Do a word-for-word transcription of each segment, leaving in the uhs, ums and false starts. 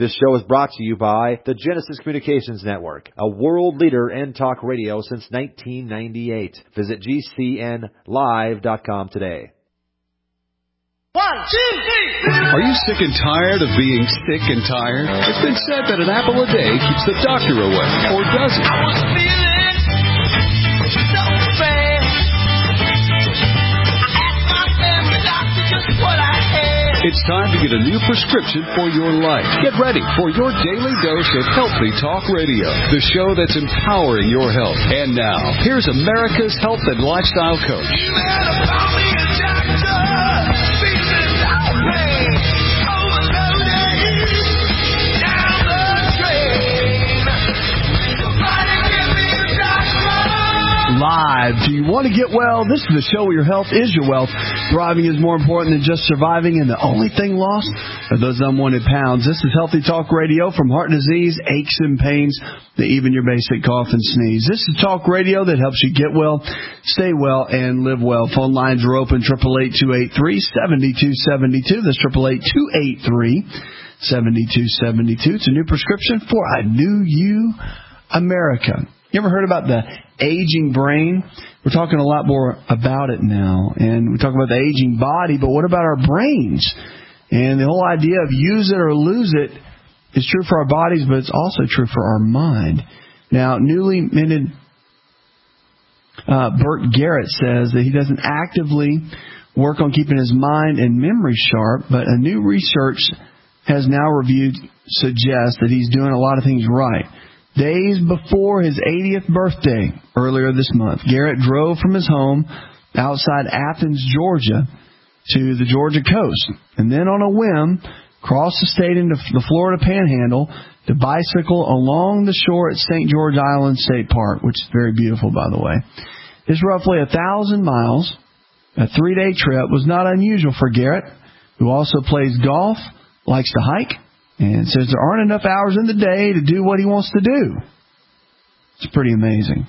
This show is brought to you by the Genesis Communications Network, a world leader in talk radio since nineteen ninety-eight. Visit G C N live dot com today. One, two, three. Are you sick and tired of being sick and tired? It's been said that an apple a day keeps the doctor away, or does it? I was feeling so bad. I asked my family doctor just what I had. It's time to get a new prescription for your life. Get ready for your daily dose of Healthy Talk Radio, the show that's empowering your health. And now, here's America's health and lifestyle coach. You better call me a doctor. Feeling so bad. Overloaded. Down the drain. Somebody give me a doctor. Live. Do you want to get well? This is the show where your health is your wealth. Thriving is more important than just surviving, and the only thing lost are those unwanted pounds. This is Healthy Talk Radio from heart disease, aches and pains, to even your basic cough and sneeze. This is talk radio that helps you get well, stay well, and live well. Phone lines are open, eight eight eight, two eight three, seven two seven two. That's eight eight eight, two eight three, seven two seven two. It's a new prescription for a new you, America. You ever heard about the aging brain? We're talking a lot more about it now, and we talk about the aging body, but what about our brains? And the whole idea of use it or lose it is true for our bodies, but it's also true for our mind. Now, newly minted uh, Bert Garrett says that he doesn't actively work on keeping his mind and memory sharp, but a new research has now reviewed suggests that he's doing a lot of things right. Days before his eightieth birthday, earlier this month, Garrett drove from his home outside Athens, Georgia, to the Georgia coast, and then on a whim, crossed the state into the Florida Panhandle to bicycle along the shore at Saint George Island State Park, which is very beautiful, by the way. This roughly a thousand miles, a three-day trip, was not unusual for Garrett, who also plays golf, likes to hike, and says there aren't enough hours in the day to do what he wants to do. It's pretty amazing.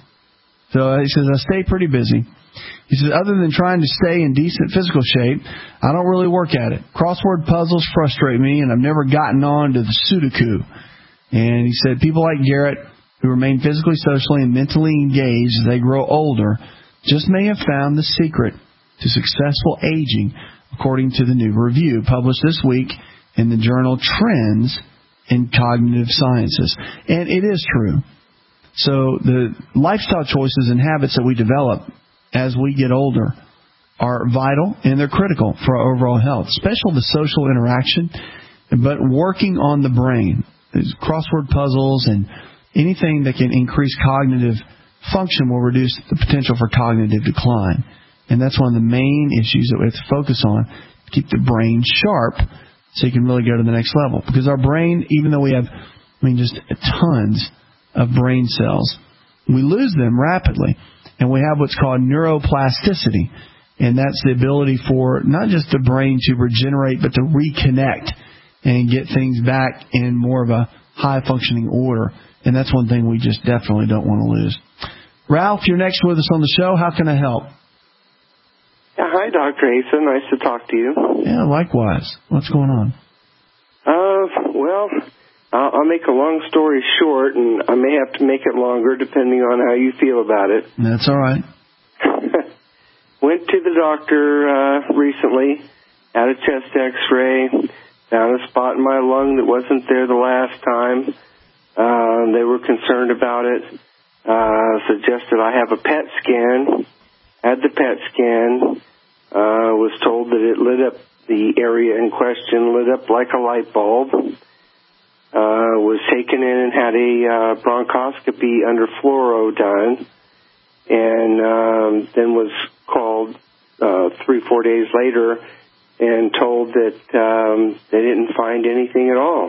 So he says, I stay pretty busy. He says, other than trying to stay in decent physical shape, I don't really work at it. Crossword puzzles frustrate me, and I've never gotten on to the Sudoku. And he said, people like Garrett, who remain physically, socially, and mentally engaged as they grow older, just may have found the secret to successful aging, according to the new review published this week in the journal Trends in Cognitive Sciences. And it is true. So the lifestyle choices and habits that we develop as we get older are vital, and they're critical for our overall health, especially the social interaction, but working on the brain. There's crossword puzzles and anything that can increase cognitive function will reduce the potential for cognitive decline. And that's one of the main issues that we have to focus on, keep the brain sharp, so you can really go to the next level. Because our brain, even though we have, I mean, just tons of brain cells, we lose them rapidly. And we have what's called neuroplasticity. And that's the ability for not just the brain to regenerate, but to reconnect and get things back in more of a high-functioning order. And that's one thing we just definitely don't want to lose. Ralph, you're next with us on the show. How can I help? Yeah, hi, Doctor Asa. Nice to talk to you. Yeah, likewise. What's going on? Uh, well, uh, I'll make a long story short, and I may have to make it longer depending on how you feel about it. That's all right. Went to the doctor uh, recently, had a chest X-ray, found a spot in my lung that wasn't there the last time. Uh, they were concerned about it, uh, suggested I have a P E T scan. Had the P E T scan, uh, was told that it lit up, the area in question lit up like a light bulb, uh, was taken in and had a uh, bronchoscopy under fluoro done, and um, then was called uh, three, four days later and told that um, they didn't find anything at all.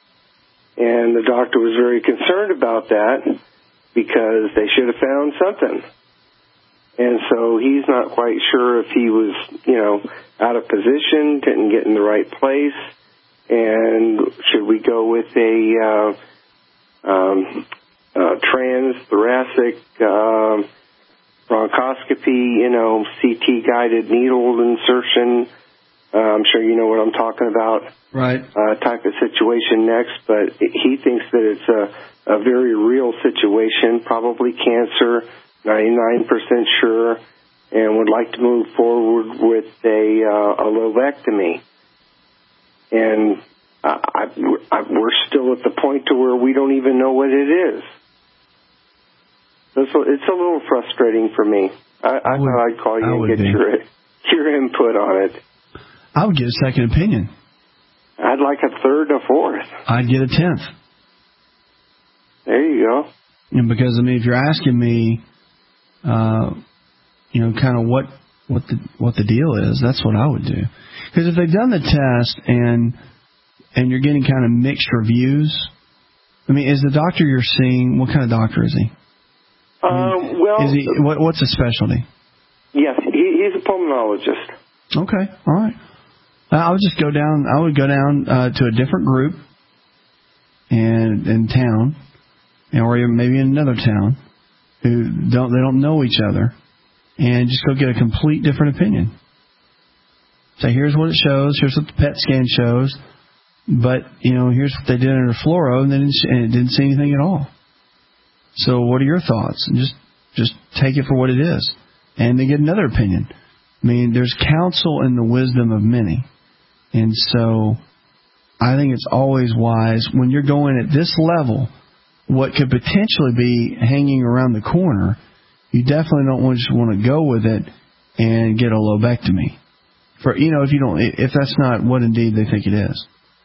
And the doctor was very concerned about that because they should have found something. And so he's not quite sure if he was, you know, out of position, didn't get in the right place, and should we go with a uh, um, uh, transthoracic uh, bronchoscopy, you know, C T-guided needle insertion, Uh, I'm sure you know what I'm talking about. Right. Uh, type of situation next, but he thinks that it's a, a very real situation, probably cancer, ninety-nine percent sure, and would like to move forward with a, uh, a lobectomy. And I, I, I, we're still at the point to where we don't even know what it is. It's a, it's a little frustrating for me. I, I, I would, thought I'd call you I and get your, your input on it. I would get a second opinion. I'd like a third or fourth. I'd get a tenth. There you go. And because, I mean, if you're asking me, uh, you know, kind of what what the what the deal is, that's what I would do. Because if they've done the test and and you're getting kind of mixed reviews, I mean, is the doctor you're seeing, what kind of doctor is he? Um, I mean, well, is he what, what's his specialty? Yes, he, he's a pulmonologist. Okay, all right. I would just go down. I would go down uh, to a different group, and in town, or even maybe in another town, who don't they don't know each other, and just go get a complete different opinion. Say, here's what it shows. Here's what the PET scan shows. But you know, here's what they did under fluoro, and they didn't, and it didn't see anything at all. So, what are your thoughts? And just just take it for what it is, and they get another opinion. I mean, there's counsel in the wisdom of many. And so I think it's always wise when you're going at this level, what could potentially be hanging around the corner, you definitely don't want, just want to go with it and get a lobectomy. For, you know, if you don't, if that's not what indeed they think it is.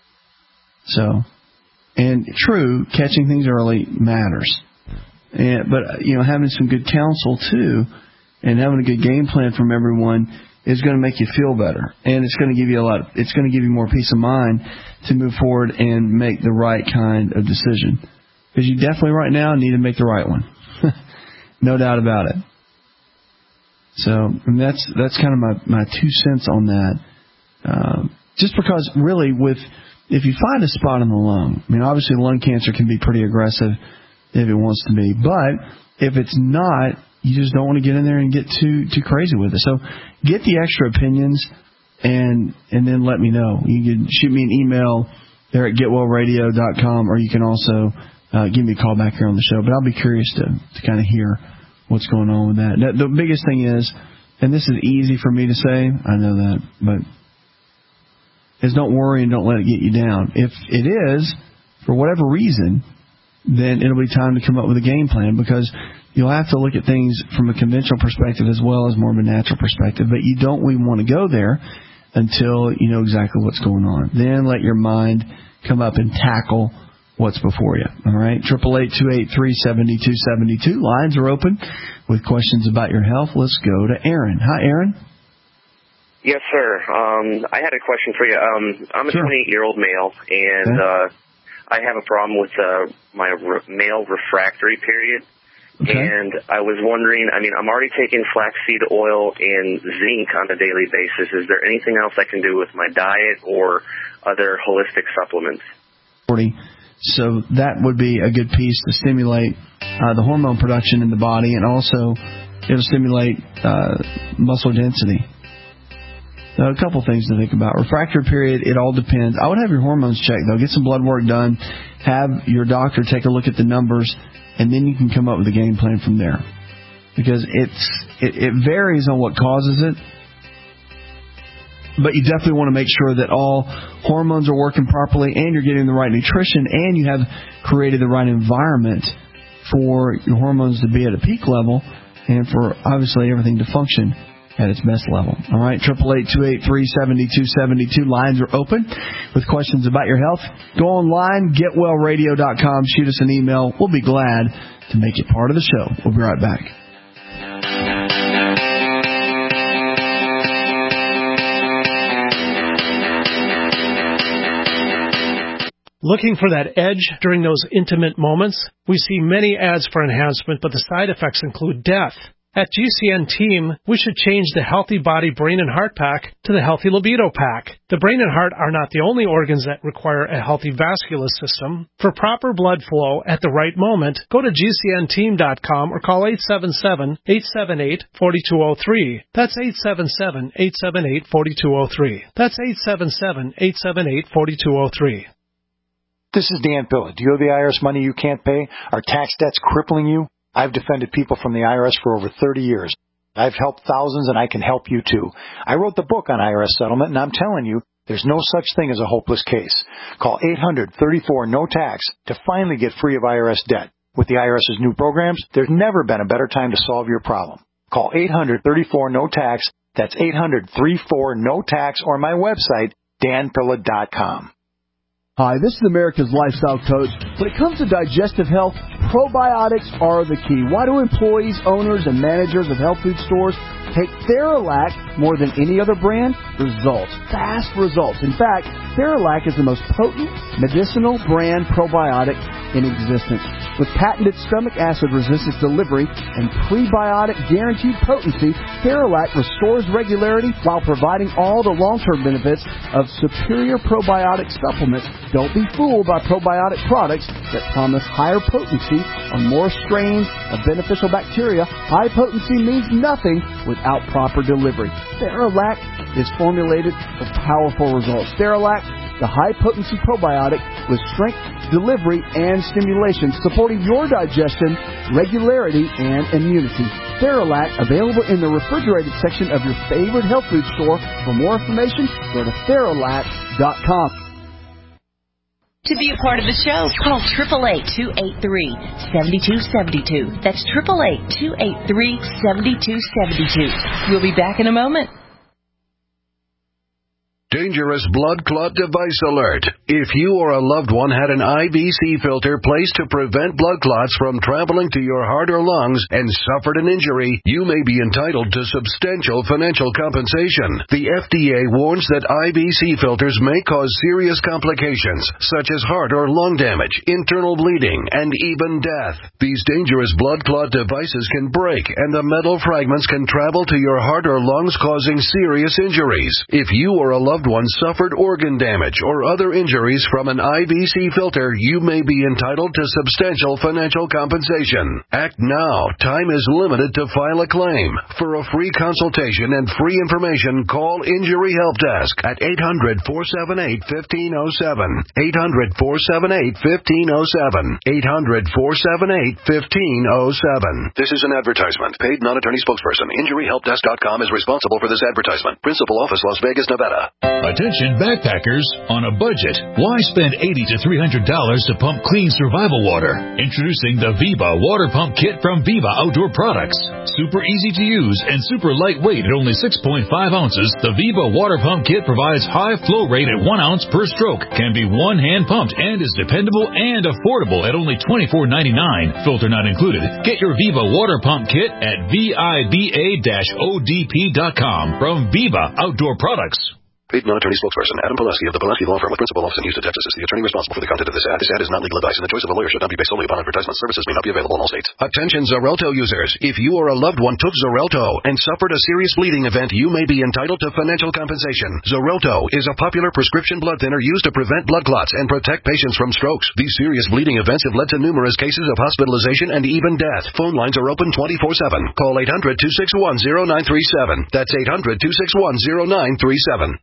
So, and true, catching things early matters. And, but, you know, having some good counsel too, and having a good game plan from everyone is going to make you feel better, and it's going to give you a lot. Of, it's going to give you more peace of mind to move forward and make the right kind of decision. Because you definitely right now need to make the right one, no doubt about it. So and that's that's kind of my, my two cents on that. Uh, just because really, with if you find a spot in the lung, I mean, obviously lung cancer can be pretty aggressive if it wants to be, but if it's not, you just don't want to get in there and get too too crazy with it. So get the extra opinions and and then let me know. You can shoot me an email there at get well radio dot com, or you can also uh, give me a call back here on the show. But I'll be curious to, to kind of hear what's going on with that. The biggest thing is, and this is easy for me to say, I know that, but is don't worry and don't let it get you down. If it is, for whatever reason, then it'll be time to come up with a game plan, because you'll have to look at things from a conventional perspective as well as more of a natural perspective. But you don't even want to go there until you know exactly what's going on. Then let your mind come up and tackle what's before you. All right? eight eight eight, two eight three, seven two seven two. Lines are open with questions about your health. Let's go to Aaron. Hi, Aaron. Yes, sir. Um, I had a question for you. Um, I'm a Sure. twenty-eight-year-old male, and Okay. uh, I have a problem with uh, my re- male refractory period. Okay. And I was wondering, I mean, I'm already taking flaxseed oil and zinc on a daily basis. Is there anything else I can do with my diet or other holistic supplements? So that would be a good piece to stimulate uh, the hormone production in the body, and also it'll stimulate uh, muscle density. So a couple things to think about. Refractory period, it all depends. I would have your hormones checked, though. Get some blood work done. Have your doctor take a look at the numbers, and then you can come up with a game plan from there. Because it's it, it varies on what causes it. But you definitely want to make sure that all hormones are working properly, and you're getting the right nutrition, and you have created the right environment for your hormones to be at a peak level, and for obviously everything to function at its best level. All right, eight eight eight, two eight three, seven two seven two. Lines are open with questions about your health. Go online, get well radio dot com. Shoot us an email. We'll be glad to make it part of the show. We'll be right back. Looking for that edge during those intimate moments? We see many ads for enhancement, but the side effects include death. At G C N Team, we should change the Healthy Body, Brain, and Heart Pack to the Healthy Libido Pack. The brain and heart are not the only organs that require a healthy vascular system. For proper blood flow at the right moment, go to G C N team dot com or call eight seven seven, eight seven eight, four two zero three. That's eight seven seven, eight seven eight, four two zero three. That's eight seven seven, eight seven eight, four two zero three. This is Dan Pilla. Do you owe the I R S money you can't pay? Are tax debts crippling you? I've defended people from the I R S for over thirty years. I've helped thousands, and I can help you too. I wrote the book on I R S settlement, and I'm telling you, there's no such thing as a hopeless case. Call eight hundred, thirty-four, no tax to finally get free of I R S debt. With the IRS's new programs, there's never been a better time to solve your problem. Call eight hundred, thirty-four, no tax. That's eight hundred, thirty-four, no tax, or my website, dan pilla dot com. Hi, this is America's Lifestyle Coach. When it comes to digestive health, probiotics are the key. Why do employees, owners, and managers of health food stores take Theralac more than any other brand? Results. Fast results. In fact, Theralac is the most potent medicinal brand probiotic in existence. With patented stomach acid resistance delivery and prebiotic guaranteed potency, Theralac restores regularity while providing all the long-term benefits of superior probiotic supplements. Don't be fooled by probiotic products that promise higher potency on more strains of beneficial bacteria. High potency means nothing without proper delivery. Theralac is formulated for powerful results. Theralac, the high-potency probiotic with strength, delivery, and stimulation, supporting your digestion, regularity, and immunity. Theralac, available in the refrigerated section of your favorite health food store. For more information, go to theralac dot com. To be a part of the show, call eight eight eight, two eight three, seven two seven two. That's eight eight eight, two eight three, seven two seven two. We'll be back in a moment. Dangerous blood clot device alert. If you or a loved one had an I V C filter placed to prevent blood clots from traveling to your heart or lungs and suffered an injury, you may be entitled to substantial financial compensation. The F D A warns that I V C filters may cause serious complications, such as heart or lung damage, internal bleeding, and even death. These dangerous blood clot devices can break, and the metal fragments can travel to your heart or lungs, causing serious injuries. If you or a loved one suffered organ damage or other injuries from an I V C filter, you may be entitled to substantial financial compensation. Act now. Time is limited to file a claim. For a free consultation and free information, call Injury Help Desk at eight hundred, four seven eight, one five zero seven. eight hundred, four seven eight, one five zero seven. eight hundred, four seven eight, one five zero seven. This is an advertisement. Paid non-attorney spokesperson. Injury Help Desk dot com is responsible for this advertisement. Principal office, Las Vegas, Nevada. Attention backpackers on a budget. Why spend eighty to three hundred dollars to pump clean survival water? Introducing the Viva Water Pump Kit from Viva Outdoor Products. Super easy to use and super lightweight at only six point five ounces, the Viva Water Pump Kit provides high flow rate at one ounce per stroke, can be one hand pumped, and is dependable and affordable at only twenty-four ninety-nine. Filter not included. Get your Viva Water Pump Kit at viva dash o d p dot com from Viva Outdoor Products. Paid non-attorney spokesperson Adam Pileski of the Pileski Law Firm with principal office in Houston, Texas is the attorney responsible for the content of this ad. This ad is not legal advice, and the choice of a lawyer should not be based solely upon advertisement. Services may not be available in all states. Attention Xarelto users. If you or a loved one took Xarelto and suffered a serious bleeding event, you may be entitled to financial compensation. Xarelto is a popular prescription blood thinner used to prevent blood clots and protect patients from strokes. These serious bleeding events have led to numerous cases of hospitalization and even death. Phone lines are open twenty-four seven. Call eight hundred, two six one, zero nine three seven. That's eight hundred, two six one, zero nine three seven.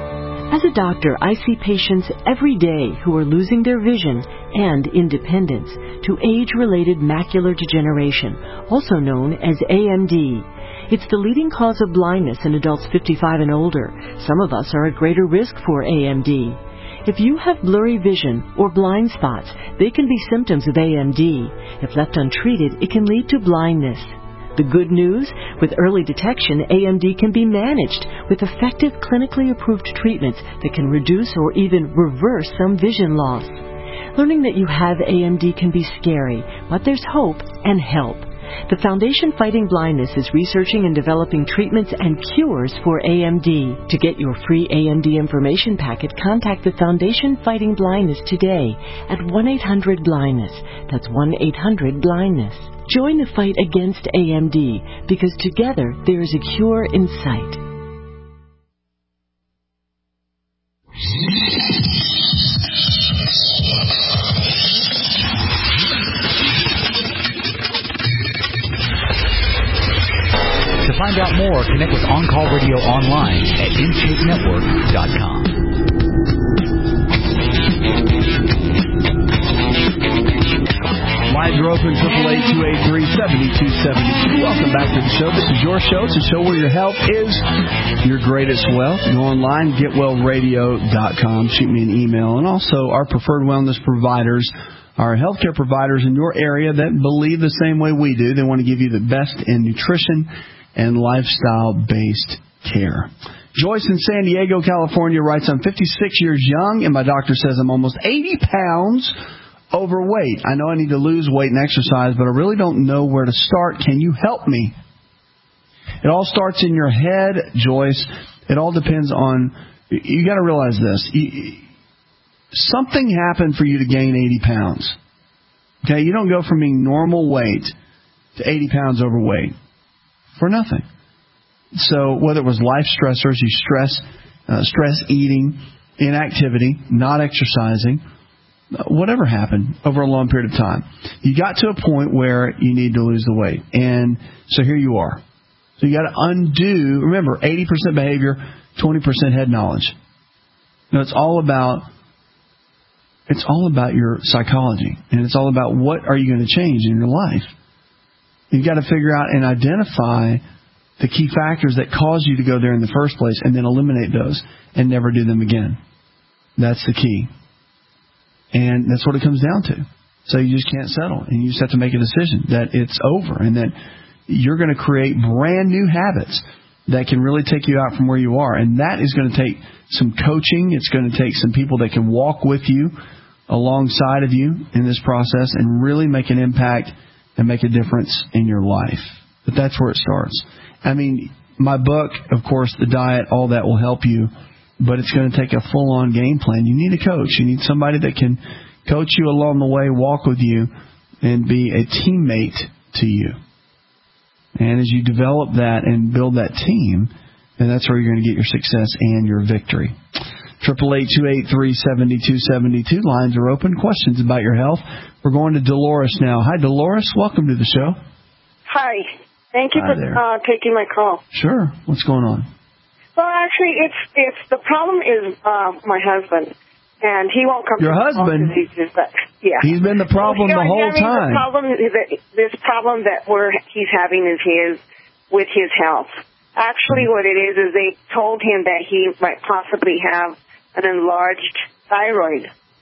As a doctor, I see patients every day who are losing their vision and independence to age-related macular degeneration, also known as A M D. It's the leading cause of blindness in adults fifty-five and older. Some of us are at greater risk for A M D. If you have blurry vision or blind spots, they can be symptoms of A M D. If left untreated, it can lead to blindness. The good news? With early detection, A M D can be managed with effective clinically approved treatments that can reduce or even reverse some vision loss. Learning that you have A M D can be scary, but there's hope and help. The Foundation Fighting Blindness is researching and developing treatments and cures for A M D. To get your free A M D information packet, contact the Foundation Fighting Blindness today at one eight hundred blindness. That's one eight hundred blindness. Join the fight against A M D, because together there is a cure in sight. To find out more, connect with On Call Radio online at in shape network dot com. Lines are open, triple eight two eight three seven two seven two. Welcome back to the show. This is your show. It's a show where your health is your greatest wealth. Go online, get well radio dot com. Shoot me an email. And also our preferred wellness providers, our healthcare providers in your area that believe the same way we do. They want to give you the best in nutrition and lifestyle-based care. Joyce in San Diego, California writes, I'm fifty-six years young, and my doctor says I'm almost eighty pounds overweight. I know I need to lose weight and exercise, but I really don't know where to start. Can you help me? It all starts in your head, Joyce. It all depends on, you got to realize this. You, something happened for you to gain eighty pounds. Okay, you don't go from being normal weight to eighty pounds overweight for nothing. So whether it was life stressors, you stress, uh, stress eating, inactivity, not exercising, whatever happened over a long period of time, you got to a point where you need to lose the weight. And so here you are. So you got to undo, remember, eighty percent behavior, twenty percent head knowledge. You know, it's all about, it's all about your psychology. And it's all about what are you going to change in your life. You've got to figure out and identify the key factors that cause you to go there in the first place, and then eliminate those and never do them again. That's the key. And that's what it comes down to. So you just can't settle, and you just have to make a decision that it's over and that you're going to create brand new habits that can really take you out from where you are. And that is going to take some coaching. It's going to take some people that can walk with you alongside of you in this process and really make an impact and make a difference in your life. But that's where it starts. I mean, my book, of course, the diet, all that will help you, but it's going to take a full-on game plan. You need a coach. You need somebody that can coach you along the way, walk with you, and be a teammate to you. And as you develop that and build that team, then that's where you're going to get your success and your victory. Triple eight two eight three seven two seven two. Lines are open. Questions about your health. We're going to Dolores now. Hi, Dolores. Welcome to the show. Hi. Thank you Hi for there. uh, taking my call. Sure. What's going on? Well, actually, it's it's the problem is uh, my husband, and he won't come. Your to husband? He's just, uh, yeah. He's been the problem well, the whole I mean, time. The problem is that this problem that we're he's having is his with his health. Actually, what it is is they told him that he might possibly have an enlarged thyroid.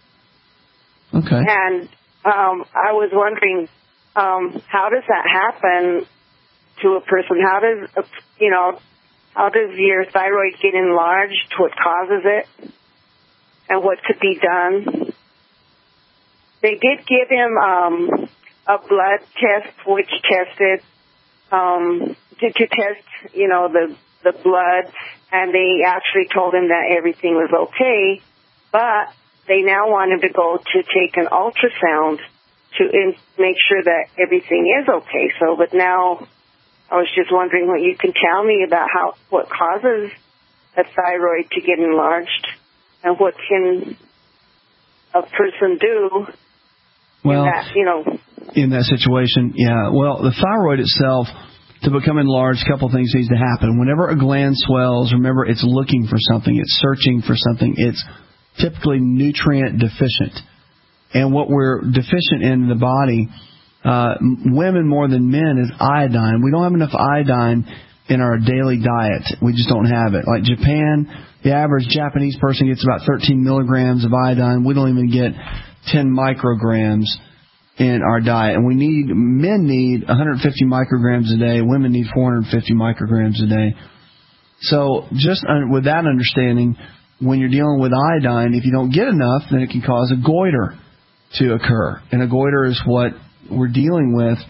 Okay. And um, I was wondering, um, how does that happen to a person? How does, uh, you know, how does your thyroid get enlarged? What causes it? And what could be done? They did give him um, a blood test, which tested um, to, to test, you know, the the blood, and they actually told him that everything was okay, but they now want him to go to take an ultrasound to in, make sure that everything is okay. So, but now I was just wondering what you can tell me about how what causes a thyroid to get enlarged, and what can a person do well, in that, you know. In that situation, yeah. Well, the thyroid itself, to become enlarged, a couple things needs to happen. Whenever a gland swells, remember, it's looking for something. It's searching for something. It's typically nutrient deficient. And what we're deficient in in the body, uh, women more than men, is iodine. We don't have enough iodine in our daily diet. We just don't have it. Like Japan, the average Japanese person gets about thirteen milligrams of iodine. We don't even get ten micrograms in our diet. And we need, men need one hundred fifty micrograms a day. Women need four hundred fifty micrograms a day. So just un- with that understanding, when you're dealing with iodine, if you don't get enough, then it can cause a goiter to occur. And a goiter is what we're dealing with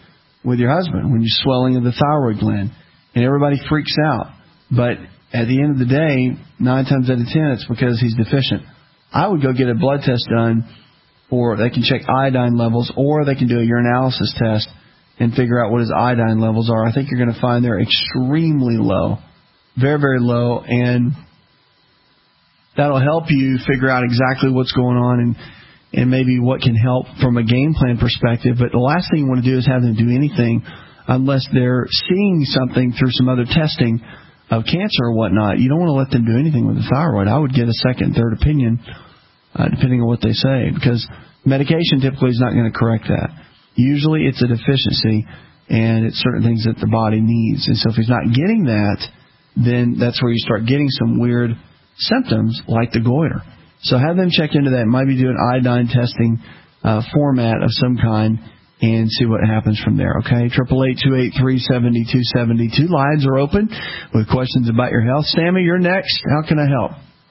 with your husband when you're swelling of the thyroid gland. And everybody freaks out. But at the end of the day, nine times out of ten, it's because he's deficient. I would go get a blood test done, or they can check iodine levels, or they can do a urinalysis test and figure out what his iodine levels are. I think you're going to find they're extremely low, very, very low, and that'll help you figure out exactly what's going on and, and maybe what can help from a game plan perspective. But the last thing you want to do is have them do anything unless they're seeing something through some other testing of cancer or whatnot. You don't want to let them do anything with the thyroid. I would get a second, third opinion, uh, depending on what they say, because medication typically is not going to correct that. Usually it's a deficiency, and it's certain things that the body needs. And so if he's not getting that, then that's where you start getting some weird symptoms like the goiter. So have them check into that. Might be doing iodine testing uh, format of some kind and see what happens from there, okay? eight eight eight, two eight three, seven two seven two. Lines are open with questions about your health. Sammy, you're next. How can I help?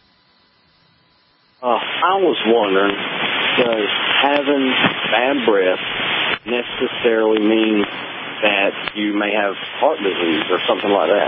Uh, I was wondering, does having bad breath necessarily mean that you may have heart disease or something like that?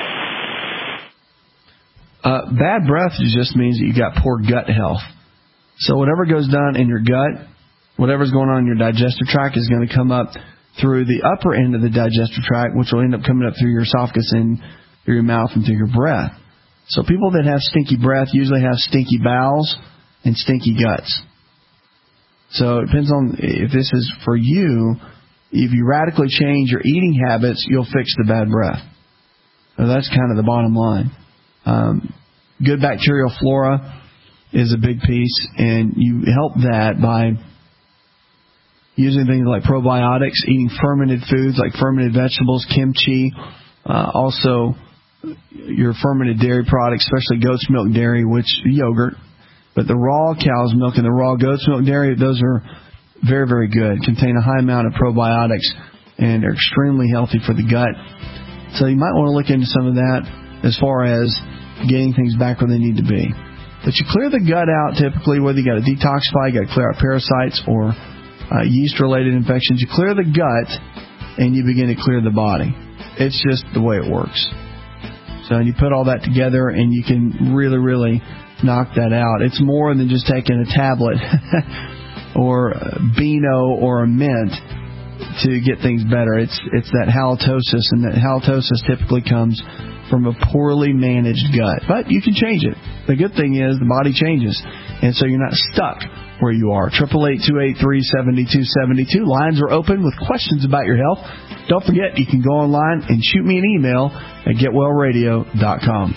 Uh, bad breath just means that you got poor gut health. So whatever goes down in your gut, whatever's going on in your digestive tract is going to come up through the upper end of the digestive tract, which will end up coming up through your esophagus and through your mouth and through your breath. So people that have stinky breath usually have stinky bowels and stinky guts. So it depends on if this is for you. If you radically change your eating habits, you'll fix the bad breath. So that's kind of the bottom line. Um, good bacterial flora is a big piece, and you help that by using things like probiotics, eating fermented foods like fermented vegetables, kimchi, uh, also your fermented dairy products, especially goat's milk dairy, which yogurt. But the raw cow's milk and the raw goat's milk dairy, those are very, very good, contain a high amount of probiotics, and are extremely healthy for the gut. So you might want to look into some of that as far as getting things back where they need to be. But you clear the gut out typically, whether you got to detoxify, you got to clear out parasites or uh, yeast-related infections. You clear the gut, and you begin to clear the body. It's just the way it works. So you put all that together, and you can really, really knock that out. It's more than just taking a tablet or a Beano or a mint to get things better. It's it's that halitosis, and that halitosis typically comes from a poorly managed gut. But you can change it. The good thing is the body changes, and so you're not stuck where you are. eight eight eight, two eight three, seven two seven two. Lines are open with questions about your health. Don't forget, you can go online and shoot me an email at get well radio dot com.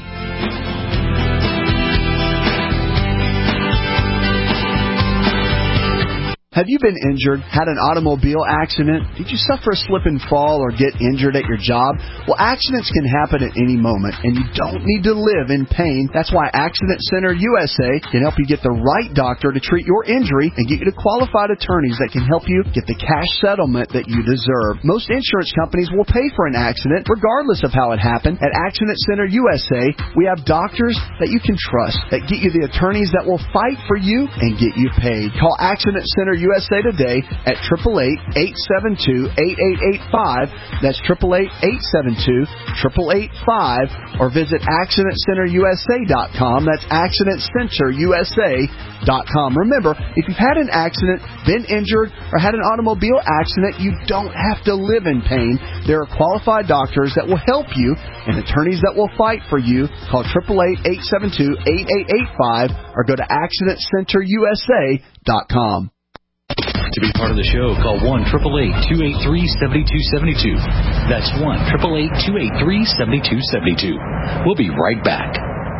Have you been injured, had an automobile accident? Did you suffer a slip and fall or get injured at your job? Well, accidents can happen at any moment, and you don't need to live in pain. That's why Accident Center U S A can help you get the right doctor to treat your injury and get you to qualified attorneys that can help you get the cash settlement that you deserve. Most insurance companies will pay for an accident regardless of how it happened. At Accident Center U S A, we have doctors that you can trust, that get you the attorneys that will fight for you and get you paid. Call Accident Center U S A today at eight eight eight, eight seven two, eight eight eight five. That's eight eight eight, eight seven two, eight eight eight five. Or visit accident center U S A dot com. That's accident center U S A dot com. Remember, if you've had an accident, been injured, or had an automobile accident, you don't have to live in pain. There are qualified doctors that will help you and attorneys that will fight for you. Call eight eight eight, eight seven two, eight eight eight five or go to accident center U S A dot com. To be part of the show, call one eight eight eight, two eight three, seven two seven two. That's one eight eight eight, two eight three, seven two seven two. We'll be right back.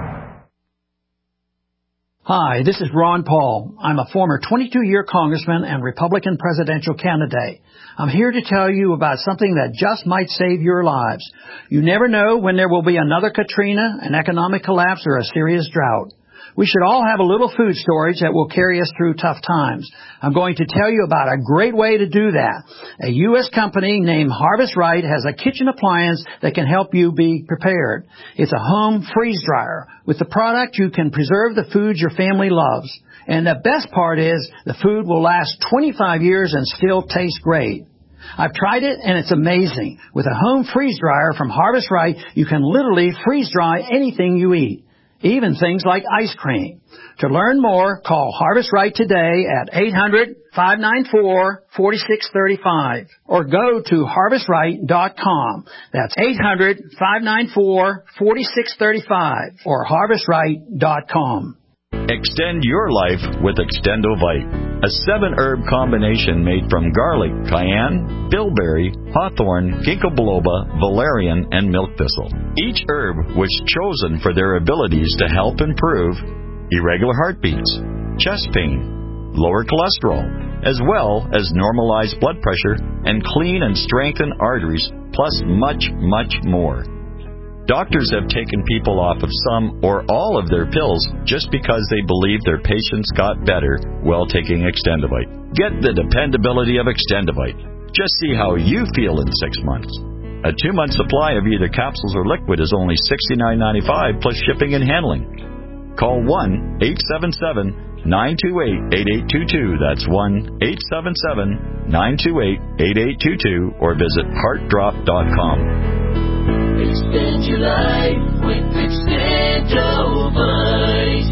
Hi, this is Ron Paul. I'm a former twenty-two-year congressman and Republican presidential candidate. I'm here to tell you about something that just might save your lives. You never know when there will be another Katrina, an economic collapse, or a serious drought. We should all have a little food storage that will carry us through tough times. I'm going to tell you about a great way to do that. A U S company named Harvest Right has a kitchen appliance that can help you be prepared. It's a home freeze dryer. With the product, you can preserve the foods your family loves. And the best part is the food will last twenty-five years and still taste great. I've tried it, and it's amazing. With a home freeze dryer from Harvest Right, you can literally freeze dry anything you eat, even things like ice cream. To learn more, call Harvest Right today at eight hundred, five nine four, four six three five or go to harvest right dot com. That's eight hundred, five nine four, four six three five or harvest right dot com. Extend your life with Extendovite, a seven-herb combination made from garlic, cayenne, bilberry, hawthorn, ginkgo biloba, valerian, and milk thistle. Each herb was chosen for their abilities to help improve irregular heartbeats, chest pain, lower cholesterol, as well as normalize blood pressure and clean and strengthen arteries, plus much, much more. Doctors have taken people off of some or all of their pills just because they believe their patients got better while taking Extendovite. Get the dependability of Extendovite. Just see how you feel in six months. A two-month supply of either capsules or liquid is only sixty-nine ninety-five plus shipping and handling. Call one eight seven seven, nine two eight, eight eight two two. That's one eight seven seven, nine two eight, eight eight two two or visit heart drop dot com. Extend your life with Extendovite.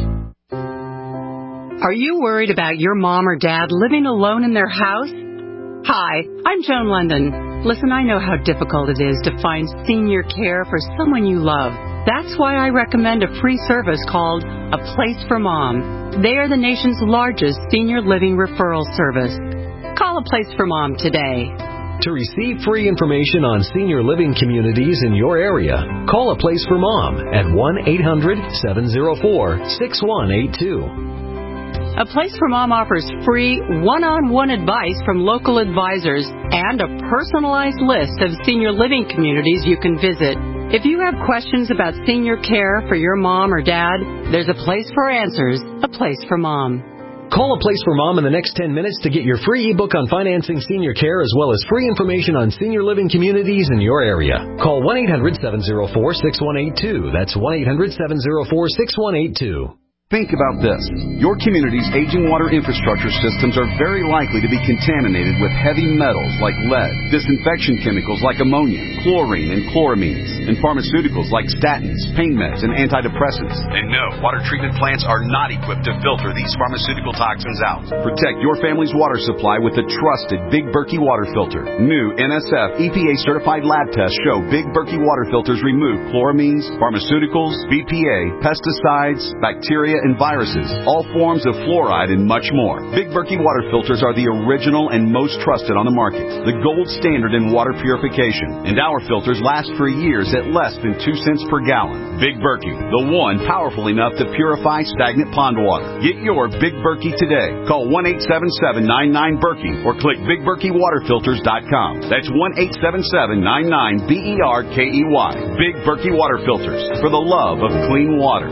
Are you worried about your mom or dad living alone in their house? Hi, I'm Joan London. Listen, I know how difficult it is to find senior care for someone you love. That's why I recommend a free service called A Place for Mom. They are the nation's largest senior living referral service. Call A Place for Mom today. To receive free information on senior living communities in your area, call A Place for Mom at one eight hundred, seven oh four, six one eight two. A Place for Mom offers free one-on-one advice from local advisors and a personalized list of senior living communities you can visit. If you have questions about senior care for your mom or dad, there's a place for answers, A Place for Mom. Call A Place for Mom in the next ten minutes to get your free ebook on financing senior care as well as free information on senior living communities in your area. Call one eight hundred, seven oh four, six one eight two. That's one eight hundred, seven oh four, six one eight two. Think about this. Your community's aging water infrastructure systems are very likely to be contaminated with heavy metals like lead, disinfection chemicals like ammonia, chlorine and chloramines, and pharmaceuticals like statins, pain meds, and antidepressants. And no, water treatment plants are not equipped to filter these pharmaceutical toxins out. Protect your family's water supply with the trusted Big Berkey water filter. New N S F E P A certified lab tests show Big Berkey water filters remove chloramines, pharmaceuticals, B P A, pesticides, bacteria, and viruses, all forms of fluoride, and much more. Big Berkey water filters are the original and most trusted on the market, the gold standard in water purification, and our filters last for years at less than two cents per gallon. Big Berkey, the one powerful enough to purify stagnant pond water. Get your Big Berkey today. Call one eight seven seven, nine nine, Berkey or click big berkey water filters dot com. That's one eight seven seven, nine nine, B E R K E Y. Big Berkey water filters, for the love of clean water.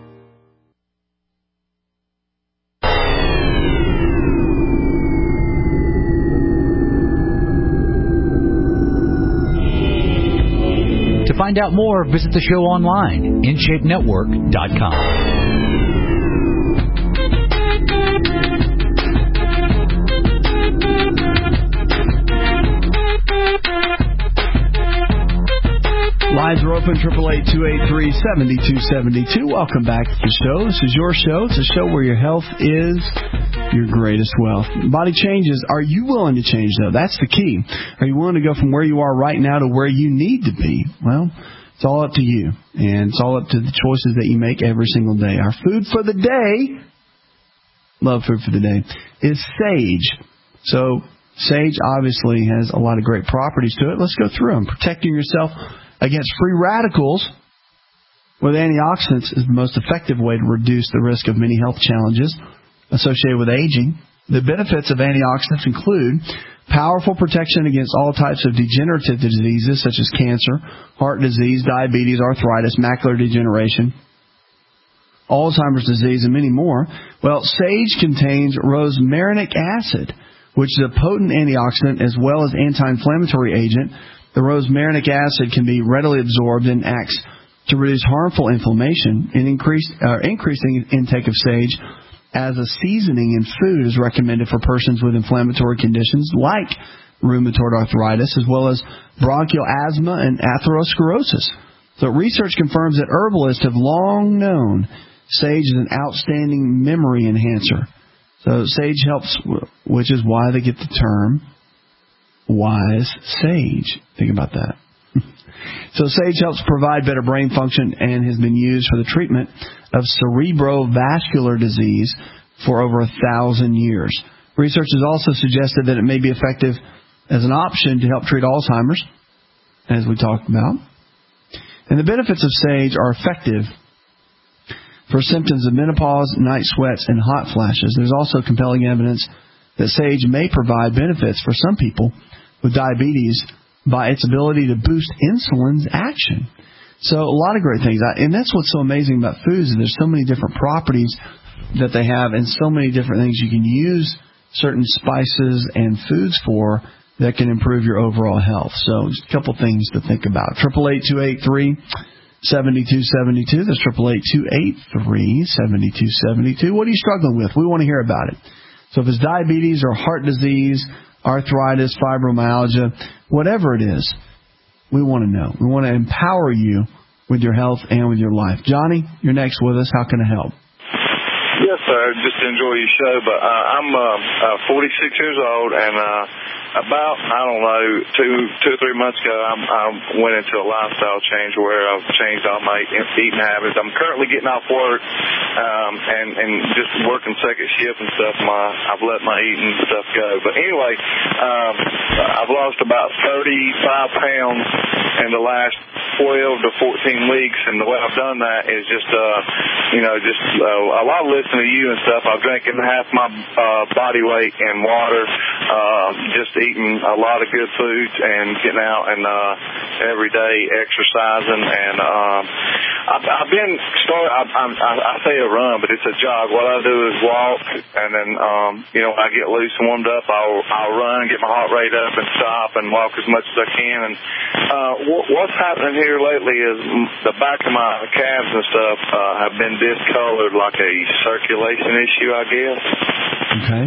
To find out more, visit the show online, in shape network dot com. Lines are open, triple eight, two eight three, seven two seven two. Welcome back to the show. This is your show. It's a show where your health is your greatest wealth. Body changes. Are you willing to change, though? That's the key. Are you willing to go from where you are right now to where you need to be? Well, it's all up to you, and it's all up to the choices that you make every single day. Our food for the day, love food for the day, is sage. So sage obviously has a lot of great properties to it. Let's go through them. Protecting yourself against free radicals with antioxidants is the most effective way to reduce the risk of many health challenges associated with aging. The benefits of antioxidants include powerful protection against all types of degenerative diseases such as cancer, heart disease, diabetes, arthritis, macular degeneration, Alzheimer's disease, and many more. Well, sage contains rosmarinic acid, which is a potent antioxidant as well as anti-inflammatory agent. The rosmarinic acid can be readily absorbed and acts to reduce harmful inflammation. And increase, uh, increasing intake of sage as a seasoning in food is recommended for persons with inflammatory conditions like rheumatoid arthritis, as well as bronchial asthma and atherosclerosis. So research confirms that herbalists have long known sage is an outstanding memory enhancer. So sage helps, which is why they get the term wise sage. Think about that. So sage helps provide better brain function and has been used for the treatment of cerebrovascular disease for over a thousand years. Research has also suggested that it may be effective as an option to help treat Alzheimer's, as we talked about. And the benefits of sage are effective for symptoms of menopause, night sweats, and hot flashes. There's also compelling evidence that sage may provide benefits for some people with diabetes by its ability to boost insulin's action. So a lot of great things. And that's what's so amazing about foods. There's so many different properties that they have and so many different things you can use certain spices and foods for that can improve your overall health. So just a couple things to think about. eight eight eight, two eight three, seven two seven two. That's eight eight eight, two eight three, seven two seven two. What are you struggling with? We want to hear about it. So if it's diabetes or heart disease, arthritis, fibromyalgia, whatever it is, we want to know. We want to empower you with your health and with your life. Johnny, you're next with us. How can I help? Yes, sir. Just enjoy your show. But uh, I'm uh, uh, forty-six years old, and uh, about, I don't know, two, two or three months ago, I'm, I went into a lifestyle change where I've changed all my eating habits. I'm currently getting off work um, and, and just working second shift and stuff. My I've let my eating stuff go. But anyway, um, I've lost about thirty-five pounds in the last twelve to fourteen weeks, and the way I've done that is just, uh, you know, just uh, a lot of listening to you and stuff. I'm drinking half my uh, body weight in water, uh, just eating a lot of good foods and getting out and uh, every day exercising. And um, I've, I've been start. I, I, I say a run, but it's a jog. What I do is walk, and then um, you know, when I get loose and warmed up, I'll I'll run, get my heart rate up, and stop and walk as much as I can. And uh, what, what's happening here lately is the back of my calves and stuff uh, have been discolored, like a circulation issue, I guess. Okay.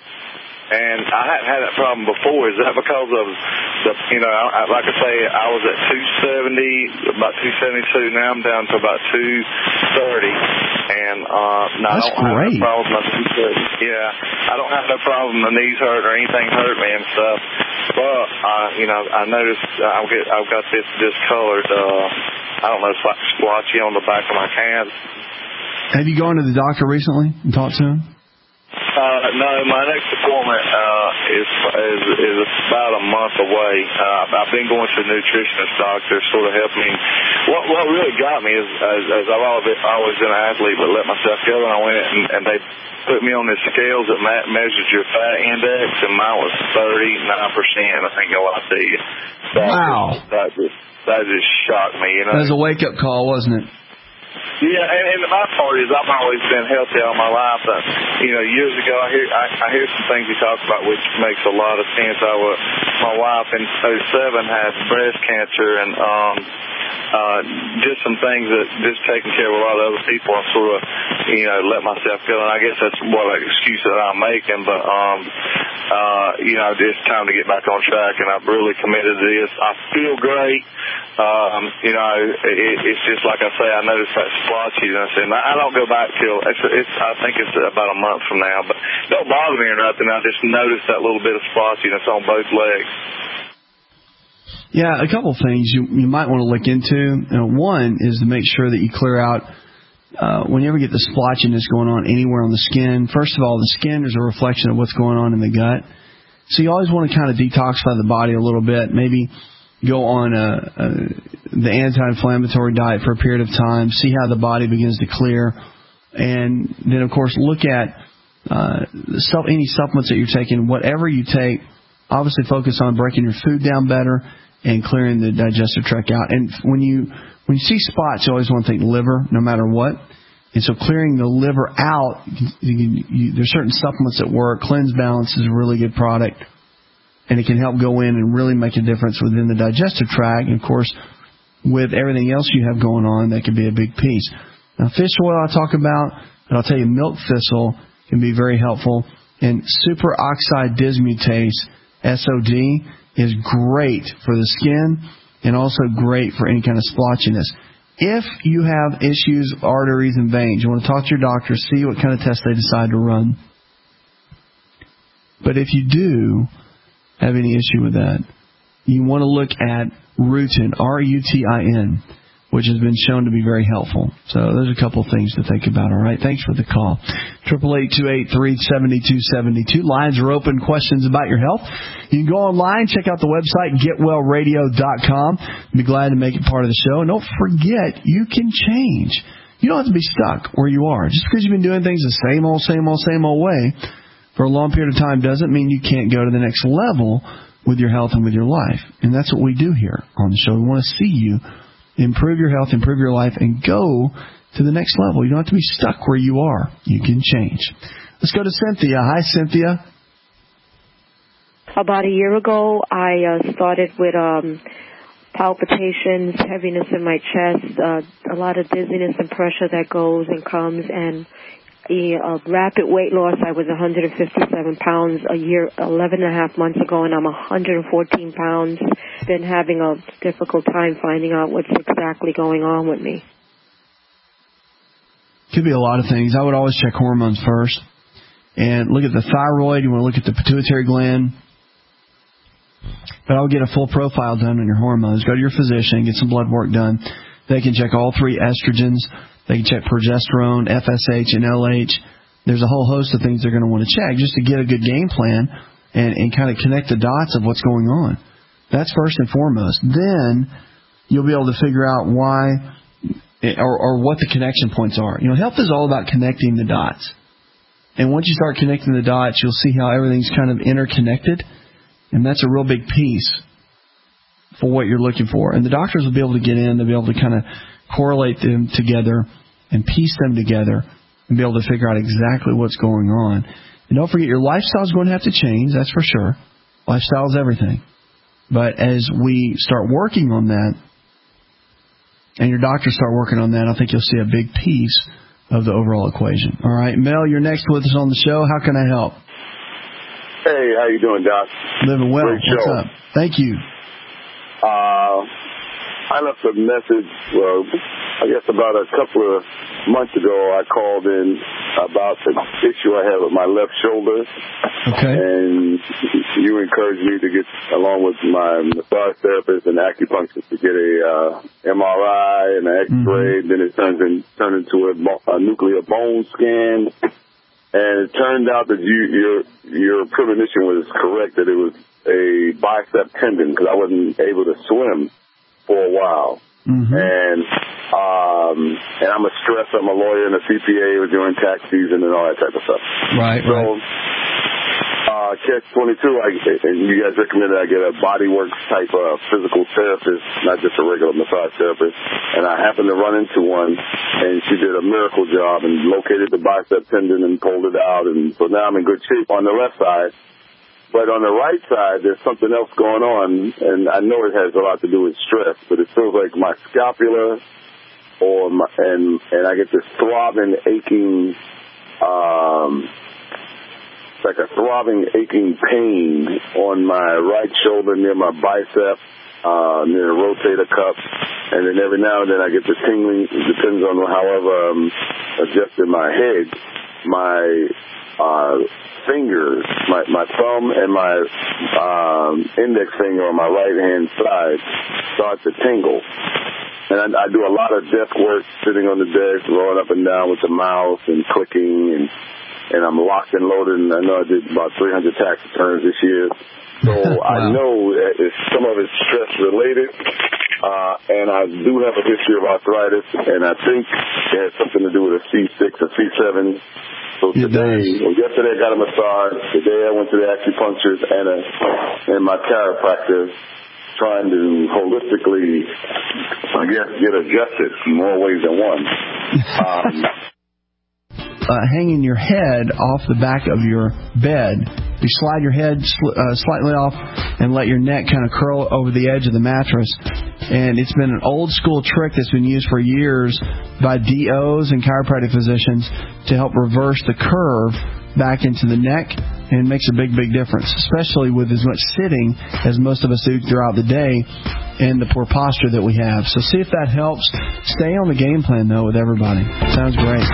And I hadn't had that problem before. Is that because of the, you know, I, like I say, I was at two seventy, about two seventy-two. Now I'm down to about two thirty. And uh, no, I don't have no problem. Yeah, I don't have no problem. My knees hurt or anything hurt me and stuff. But uh, you know, I noticed I'll get, I've got this discolored. Uh, I don't know, it's like splotchy on the back of my calves. Have you gone to the doctor recently and talked to him? Uh, no, my next appointment uh, is, is is about a month away. Uh, I've been going to a nutritionist doctor, sort of helped me. What what really got me is, as, as I've always, always been an athlete, but let myself go, and I went and, and they put me on the scales that ma- measures your fat index, and mine was thirty-nine percent. I think I see you. That wow. Just, that just that just shocked me. You know, that was a wake up call, wasn't it? Yeah, and, and the my part is I've always been healthy all my life. Uh, you know, years ago I hear I, I hear some things you talk about which makes a lot of sense. I was, my wife in oh seven had breast cancer, and um, uh, just some things that just taking care of a lot of other people, I sort of, you know, let myself go. And I guess that's what an excuse that I'm making. But um, uh, you know, it's time to get back on track, and I've really committed to this. I feel great. Um, you know, it, it's just like I say, I noticed that splotchiness, and I don't go back till it's, it's. I think it's about a month from now, but don't bother me or nothing. I just noticed that little bit of splotchiness on both legs. Yeah, a couple of things you you might want to look into. You know, one is to make sure that you clear out uh, whenever you get the splotchiness going on anywhere on the skin. First of all, the skin is a reflection of what's going on in the gut, so you always want to kind of detoxify the body a little bit. Maybe go on a, a, the anti-inflammatory diet for a period of time, see how the body begins to clear, and then, of course, look at uh, stuff, any supplements that you're taking. Whatever you take, obviously focus on breaking your food down better and clearing the digestive tract out. And when you when you see spots, you always want to think liver, no matter what. And so clearing the liver out, you can, you, there's certain supplements that work. Cleanse Balance is a really good product, and it can help go in and really make a difference within the digestive tract. And, of course, with everything else you have going on, that could be a big piece. Now, fish oil I talk about, and I'll tell you milk thistle can be very helpful. And superoxide dismutase S O D is great for the skin and also great for any kind of splotchiness. If you have issues with arteries and veins, you want to talk to your doctor, see what kind of test they decide to run. But if you do have any issue with that, you want to look at Rutin, R U T I N, which has been shown to be very helpful. So there's a couple of things to think about, all right? Thanks for the call. eight eight eight, two eight three, seven two seven two. Lines are open. Questions about your health. You can go online, check out the website, get well radio dot com. Be glad to make it part of the show. And don't forget, you can change. You don't have to be stuck where you are. Just because you've been doing things the same old, same old, same old way for a long period of time doesn't mean you can't go to the next level with your health and with your life. And that's what we do here on the show. We want to see you improve your health, improve your life, and go to the next level. You don't have to be stuck where you are. You can change. Let's go to Cynthia. Hi, Cynthia. About a year ago, I uh, started with um, palpitations, heaviness in my chest, uh, a lot of dizziness and pressure that goes and comes, and a uh, rapid weight loss. I was one hundred fifty-seven pounds a year, eleven and a half months ago, and I'm one hundred fourteen pounds. Been having a difficult time finding out what's exactly going on with me. Could be a lot of things. I would always check hormones first. And look at the thyroid. You want to look at the pituitary gland. But I would get a full profile done on your hormones. Go to your physician, get some blood work done. They can check all three estrogens. They can check progesterone, F S H, and L H. There's a whole host of things they're going to want to check just to get a good game plan and, and kind of connect the dots of what's going on. That's first and foremost. Then you'll be able to figure out why or, or what the connection points are. You know, health is all about connecting the dots. And once you start connecting the dots, you'll see how everything's kind of interconnected. And that's a real big piece for what you're looking for. And the doctors will be able to get in. They'll be able to kind of correlate them together and piece them together and be able to figure out exactly what's going on. And don't forget, your lifestyle is going to have to change, that's for sure. Lifestyle is everything. But as we start working on that, and your doctors start working on that, I think you'll see a big piece of the overall equation. All right, Mel, you're next with us on the show. How can I help? Hey, how you doing, Doc? Living well. Great What's show. up? Thank you. Uh, I left a message, well, I guess about a couple of months ago, I called in about the issue I have with my left shoulder. Okay. And you encouraged me to get, along with my massage therapist and acupuncturist, to get a uh, M R I and an X-ray. Mm-hmm. Then it turns in, turned into a, a nuclear bone scan. And it turned out that you, your your premonition was correct, that it was a bicep tendon, because I wasn't able to swim for a while. Mm-hmm. And um, and I'm a stress. I'm a lawyer and a C P A. We're doing tax season and all that type of stuff. Right. So, right. uh, Catch twenty-two, I, and you guys recommended I get a bodyworks type of physical therapist, not just a regular massage therapist. And I happened to run into one, and she did a miracle job and located the bicep tendon and pulled it out. And so now I'm in good shape on the left side. But on the right side, there's something else going on, and I know it has a lot to do with stress, but it feels like my scapula, or my, and and I get this throbbing, aching, um, it's like a throbbing, aching pain on my right shoulder near my bicep, uh, near the rotator cuff, and then every now and then I get the tingling. It depends on however I'm adjusting my head, my uh fingers, my, my thumb and my um, index finger on my right-hand side start to tingle. And I, I do a lot of desk work, sitting on the desk, rolling up and down with the mouse and clicking, and and I'm locked and loaded, and I know I did about three hundred tax returns this year. So wow. I know it's, some of it's stress-related, uh, and I do have a history of arthritis, and I think it has something to do with a C six or C seven. So today, well, yesterday I got a massage. Today I went to the acupuncturist and a, and my chiropractor, trying to holistically, I guess, get adjusted in more ways than one. Um, uh, hanging your head off the back of your bed. You slide your head sl- uh, slightly off and let your neck kind of curl over the edge of the mattress. And it's been an old school trick that's been used for years by D Os and chiropractic physicians to help reverse the curve back into the neck, and it makes a big, big difference, especially with as much sitting as most of us do throughout the day and the poor posture that we have. So see if that helps. Stay on the game plan, though, with everybody. Sounds great.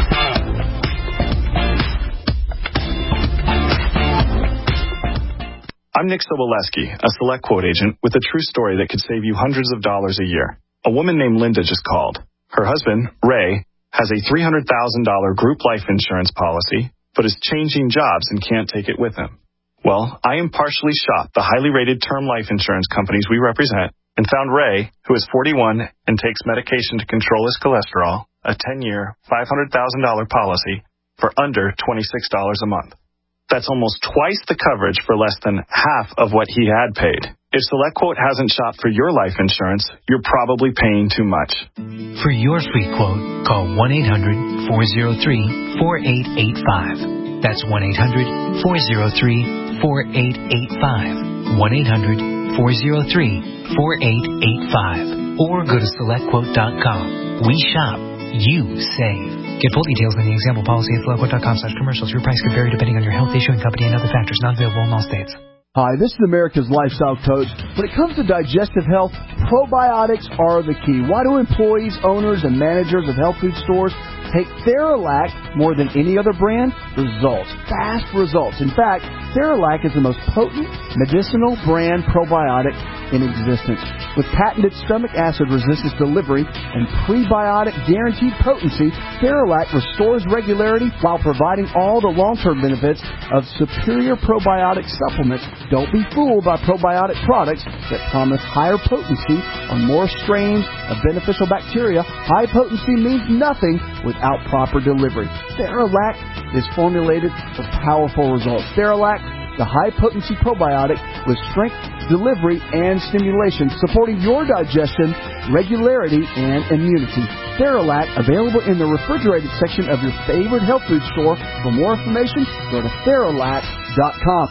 I'm Nick Soboleski, a Select Quote agent with a true story that could save you hundreds of dollars a year. A woman named Linda just called. Her husband, Ray, has a three hundred thousand dollars group life insurance policy, but is changing jobs and can't take it with him. Well, I impartially shopped the highly rated term life insurance companies we represent and found Ray, who is forty-one and takes medication to control his cholesterol, a ten-year, five hundred thousand dollars policy for under twenty-six dollars a month. That's almost twice the coverage for less than half of what he had paid. If SelectQuote hasn't shopped for your life insurance, you're probably paying too much. For your free quote, call one eight hundred, four oh three, four eight eight five. That's one eight hundred, four oh three, four eight eight five. one eight hundred, four oh three, four eight eight five. Or go to select quote dot com. We shop. You save. Get full details in the example policy at select quote dot com slash commercials. Your price could vary depending on your health, issuing company, and other factors. Not available in all states. Hi, this is America's Lifestyle Coach. When it comes to digestive health, probiotics are the key. Why do employees, owners, and managers of health food stores take Theralac more than any other brand? Results. Fast results. In fact, Theralac is the most potent medicinal brand probiotic in existence. With patented stomach acid resistance delivery and prebiotic guaranteed potency, Theralac restores regularity while providing all the long-term benefits of superior probiotic supplements. Don't be fooled by probiotic products that promise higher potency on more strains of beneficial bacteria. High potency means nothing without proper delivery. Theralac is formulated for powerful results. Theralac, the high-potency probiotic with strength, delivery, and stimulation, supporting your digestion, regularity, and immunity. Theralac, available in the refrigerated section of your favorite health food store. For more information, go to Theralac dot com.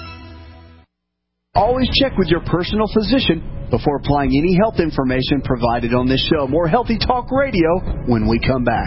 Always check with your personal physician before applying any health information provided on this show. More Healthy Talk Radio when we come back.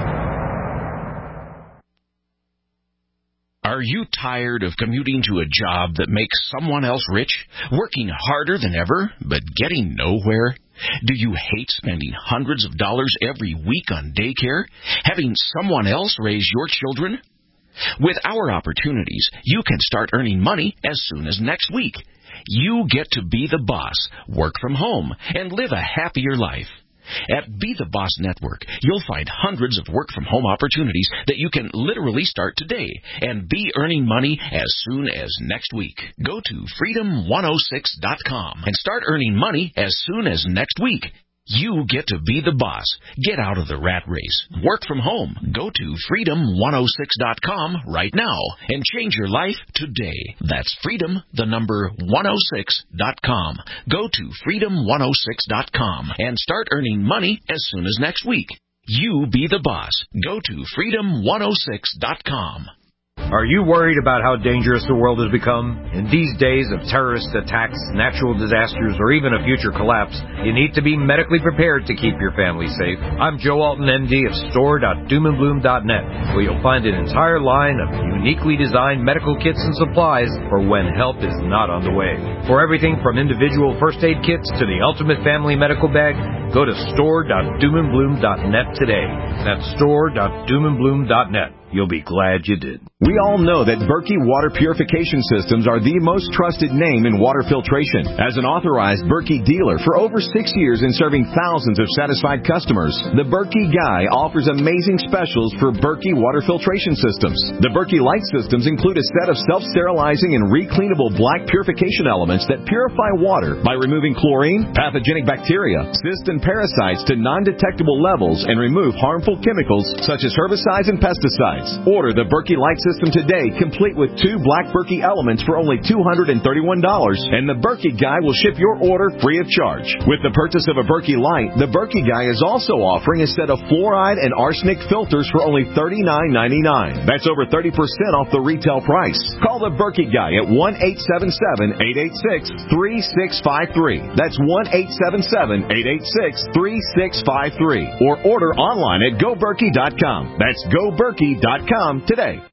Are you tired of commuting to a job that makes someone else rich, working harder than ever, but getting nowhere? Do you hate spending hundreds of dollars every week on daycare, having someone else raise your children? With our opportunities, you can start earning money as soon as next week. You get to be the boss, work from home, and live a happier life. At Be the Boss Network, you'll find hundreds of work-from-home opportunities that you can literally start today and be earning money as soon as next week. Go to freedom one oh six dot com and start earning money as soon as next week. You get to be the boss. Get out of the rat race. Work from home. Go to freedom one oh six dot com right now and change your life today. That's freedom, the number one oh six dot com. Go to freedom one oh six dot com and start earning money as soon as next week. You be the boss. Go to freedom one oh six dot com. Are you worried about how dangerous the world has become? In these days of terrorist attacks, natural disasters, or even a future collapse, you need to be medically prepared to keep your family safe. I'm Joe Alton, M D of store dot doom and bloom dot net, where you'll find an entire line of uniquely designed medical kits and supplies for when help is not on the way. For everything from individual first aid kits to the ultimate family medical bag, go to store dot doom and bloom dot net today. That's store dot doom and bloom dot net. You'll be glad you did. We all know that Berkey Water Purification Systems are the most trusted name in water filtration. As an authorized Berkey dealer for over six years and serving thousands of satisfied customers, the Berkey Guy offers amazing specials for Berkey Water Filtration Systems. The Berkey Light Systems include a set of self-sterilizing and recleanable black purification elements that purify water by removing chlorine, pathogenic bacteria, cysts, and parasites to non-detectable levels and remove harmful chemicals such as herbicides and pesticides. Order the Berkey Light System today, complete with two black Berkey elements for only two hundred thirty-one dollars, and the Berkey Guy will ship your order free of charge. With the purchase of a Berkey Light, the Berkey Guy is also offering a set of fluoride and arsenic filters for only thirty-nine ninety-nine. That's over thirty percent off the retail price. Call the Berkey Guy at one eight seven seven, eight eight six, three six five three. That's one eight seven seven, eight eight six, three six five three. Or order online at go berkey dot com. That's go berkey dot com today.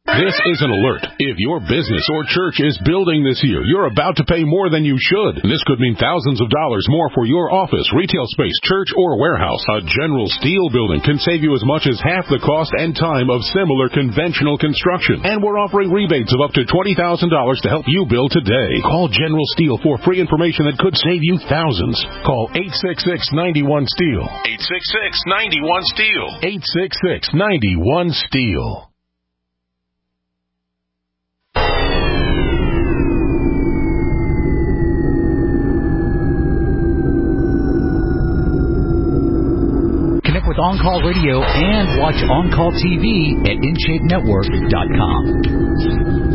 This is an alert. If your business or church is building this year, you're about to pay more than you should. This could mean thousands of dollars more for your office, retail space, church, or warehouse. A General Steel building can save you as much as half the cost and time of similar conventional construction. And we're offering rebates of up to twenty thousand dollars to help you build today. Call General Steel for free information that could save you thousands. Call eight six six, nine one, STEEL. eight six six, nine one, STEEL. eight six six, nine one, STEEL. Connect with On Call Radio and watch On Call T V at in shape network dot com.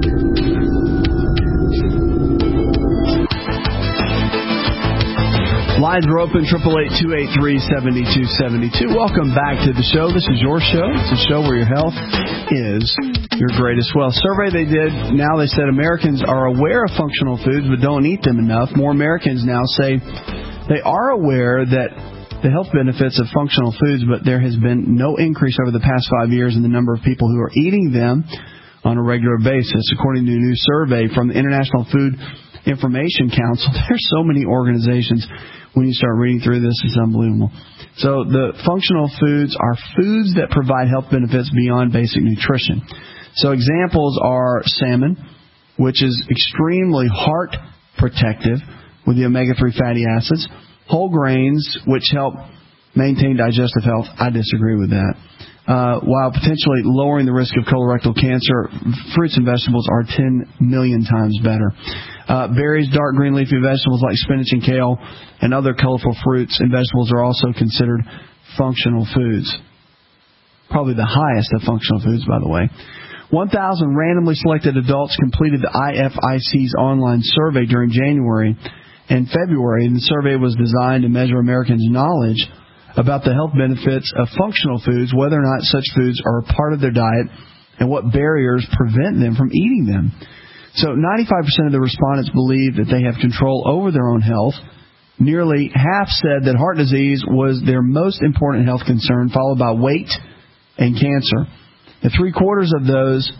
Lines are open, eight eight eight, two eight three, seven two seven two. Welcome back to the show. This is your show. It's a show where your health is your greatest wealth. Survey they did, now they said Americans are aware of functional foods but don't eat them enough. More Americans now say they are aware that the health benefits of functional foods, but there has been no increase over the past five years in the number of people who are eating them on a regular basis. According to a new survey from the International Food Information Council, there's so many organizations. When you start reading through this, it's unbelievable. So the functional foods are foods that provide health benefits beyond basic nutrition. So examples are salmon, which is extremely heart protective with the omega three fatty acids. Whole grains, which help maintain digestive health. I disagree with that. Uh, while potentially lowering the risk of colorectal cancer, fruits and vegetables are ten million times better. Uh, berries, dark green leafy vegetables like spinach and kale, and other colorful fruits and vegetables are also considered functional foods. Probably the highest of functional foods, by the way. one thousand randomly selected adults completed the I F I C's online survey during January and February, and the survey was designed to measure Americans' knowledge about the health benefits of functional foods, whether or not such foods are a part of their diet, and what barriers prevent them from eating them. So ninety-five percent of the respondents believe that they have control over their own health. Nearly half said that heart disease was their most important health concern, followed by weight and cancer. And three quarters of those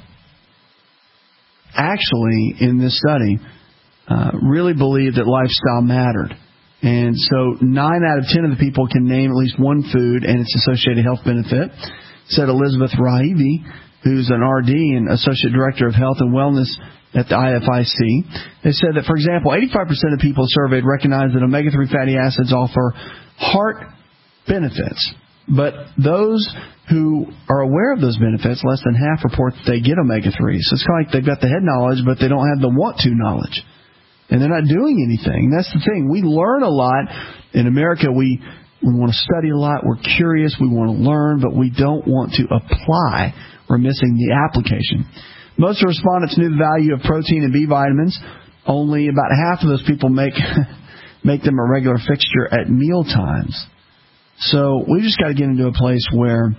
actually in this study uh, really believed that lifestyle mattered. And so nine out of ten of the people can name at least one food and its associated health benefit, said Elizabeth Rahivi, who's an R D and Associate Director of Health and Wellness at the I F I C. They said that, for example, eighty-five percent of people surveyed recognize that omega three fatty acids offer heart benefits. But those who are aware of those benefits, less than half report that they get omega threes. So it's kind of like they've got the head knowledge, but they don't have the want-to knowledge. And they're not doing anything. That's the thing. We learn a lot. In America, we, we want to study a lot. We're curious. We want to learn, but we don't want to apply. We're missing the application. Most respondents knew the value of protein and B vitamins. Only about half of those people make make them a regular fixture at meal times. So we just got to get into a place where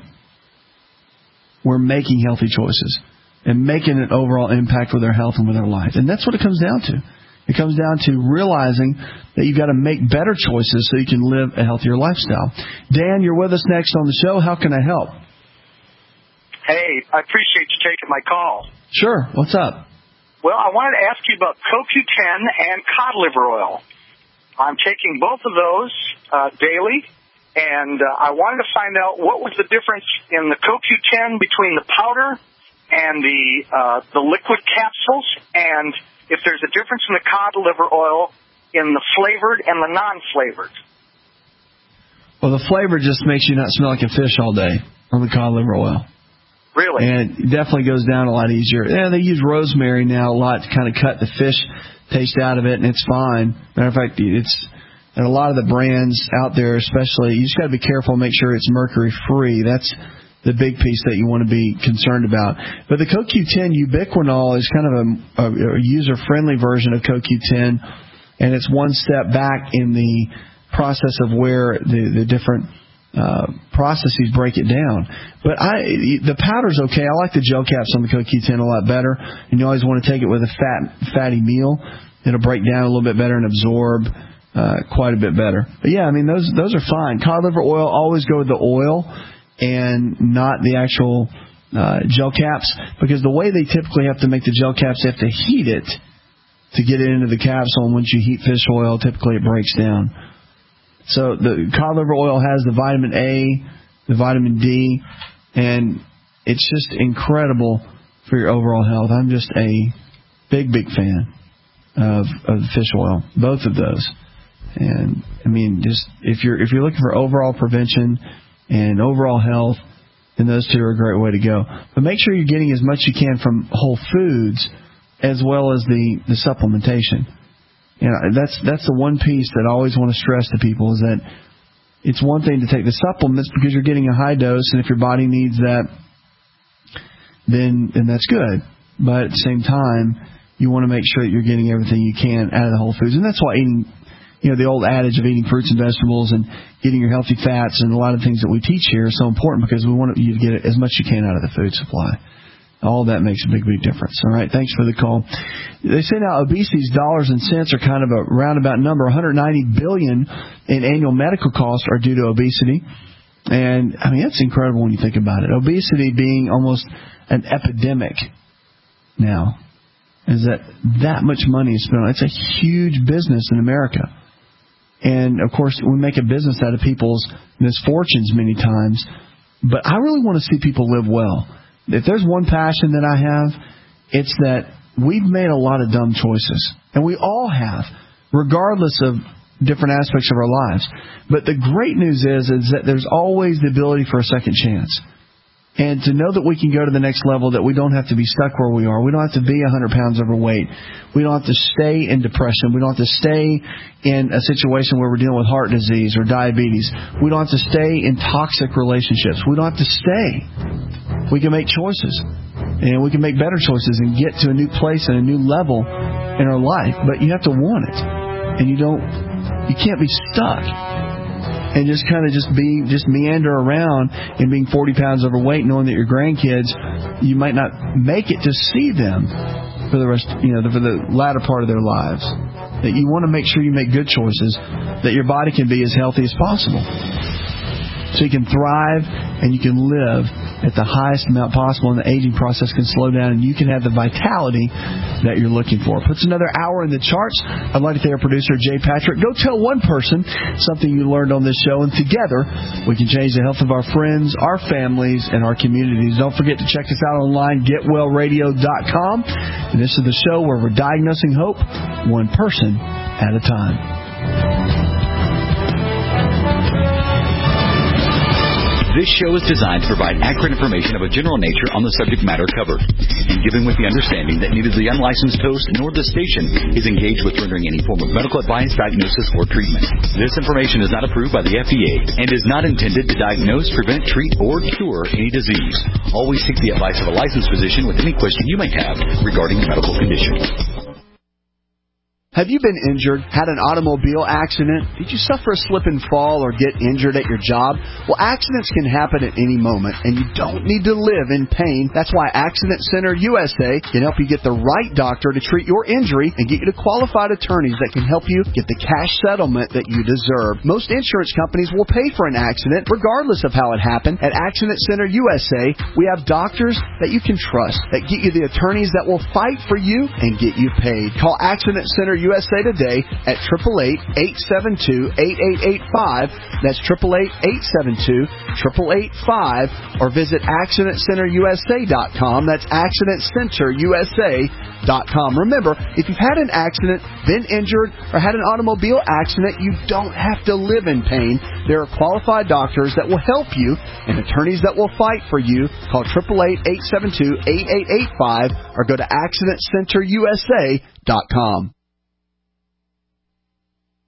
we're making healthy choices and making an overall impact with our health and with our life. And that's what it comes down to. It comes down to realizing that you've got to make better choices so you can live a healthier lifestyle. Dan, you're with us next on the show. How can I help? Hey, I appreciate you taking my call. Sure. What's up? Well, I wanted to ask you about C O Q ten and cod liver oil. I'm taking both of those uh, daily, and uh, I wanted to find out what was the difference in the C O Q ten between the powder and the uh, the liquid capsules, and if there's a difference in the cod liver oil in the flavored and the non-flavored. Well, the flavor just makes you not smell like a fish all day on the cod liver oil. Really? And it definitely goes down a lot easier. Yeah, they use rosemary now a lot to kind of cut the fish taste out of it, and it's fine. Matter of fact, it's and a lot of the brands out there, especially, you just got to be careful and make sure it's mercury-free. That's the big piece that you want to be concerned about. But the C O Q ten ubiquinol is kind of a, a, a user-friendly version of C O Q ten, and it's one step back in the process of where the, the different uh, processes break it down. But I, the powder's okay. I like the gel caps on the C O Q ten a lot better. And you always want to take it with a fat, fatty meal. It'll break down a little bit better and absorb uh, quite a bit better. But yeah, I mean, those those are fine. Cod liver oil, always go with the oil and not the actual uh, gel caps, because the way they typically have to make the gel caps, they have to heat it to get it into the capsule, and once you heat fish oil, typically it breaks down. So the cod liver oil has the vitamin A, the vitamin D, and it's just incredible for your overall health. I'm just a big, big fan of, of fish oil, both of those. And I mean, just if you're if you're looking for overall prevention and overall health, then those two are a great way to go. But make sure you're getting as much you can from whole foods as well as the, the supplementation. You know, that's that's the one piece that I always want to stress to people, is that it's one thing to take the supplements because you're getting a high dose, and if your body needs that, then then that's good. But at the same time, you want to make sure that you're getting everything you can out of the whole foods. And that's why eating, you know, the old adage of eating fruits and vegetables and getting your healthy fats and a lot of things that we teach here is so important, because we want you to get as much as you can out of the food supply. All that makes a big, big difference. All right, thanks for the call. They say now obesity's dollars and cents are kind of a roundabout number. one hundred ninety billion dollars in annual medical costs are due to obesity. And, I mean, that's incredible when you think about it. Obesity being almost an epidemic now. Is that that much money is spent on it? It's a huge business in America. And, of course, we make a business out of people's misfortunes many times. But I really want to see people live well. If there's one passion that I have, it's that we've made a lot of dumb choices. And we all have, regardless of different aspects of our lives. But the great news is, is that there's always the ability for a second chance. And to know that we can go to the next level, that we don't have to be stuck where we are. We don't have to be one hundred pounds overweight. We don't have to stay in depression. We don't have to stay in a situation where we're dealing with heart disease or diabetes. We don't have to stay in toxic relationships. We don't have to stay. We can make choices. And we can make better choices and get to a new place and a new level in our life. But you have to want it. And you don't, you can't be stuck and just kind of just be, just meander around and being forty pounds overweight, knowing that your grandkids, you might not make it to see them for the rest, you know, for the latter part of their lives. That you want to make sure you make good choices, that your body can be as healthy as possible. So you can thrive and you can live at the highest amount possible, and the aging process can slow down, and you can have the vitality that you're looking for. Puts another hour in the charts. I'd like to thank our producer, Jay Patrick. Go tell one person something you learned on this show, and together we can change the health of our friends, our families, and our communities. Don't forget to check us out online, get well radio dot com. And this is the show where we're diagnosing hope one person at a time. This show is designed to provide accurate information of a general nature on the subject matter covered, and given with the understanding that neither the unlicensed host nor the station is engaged with rendering any form of medical advice, diagnosis, or treatment. This information is not approved by the F D A and is not intended to diagnose, prevent, treat, or cure any disease. Always seek the advice of a licensed physician with any question you may have regarding a medical condition. Have you been injured, had an automobile accident? Did you suffer a slip and fall or get injured at your job? Well, accidents can happen at any moment, and you don't need to live in pain. That's why Accident Center U S A can help you get the right doctor to treat your injury and get you to qualified attorneys that can help you get the cash settlement that you deserve. Most insurance companies will pay for an accident, regardless of how it happened. At Accident Center U S A, we have doctors that you can trust, that get you the attorneys that will fight for you and get you paid. Call Accident Center U S A today at eight eight eight, eight seven two, eight eight eight five. That's eight eight eight, eight seven two, eight eight eight five. Or visit accident center U S A dot com. That's accident center U S A dot com. Remember, if you've had an accident, been injured, or had an automobile accident, you don't have to live in pain. There are qualified doctors that will help you and attorneys that will fight for you. Call eight eight eight, eight seven two, eight eight eight five or go to accident center U S A dot com.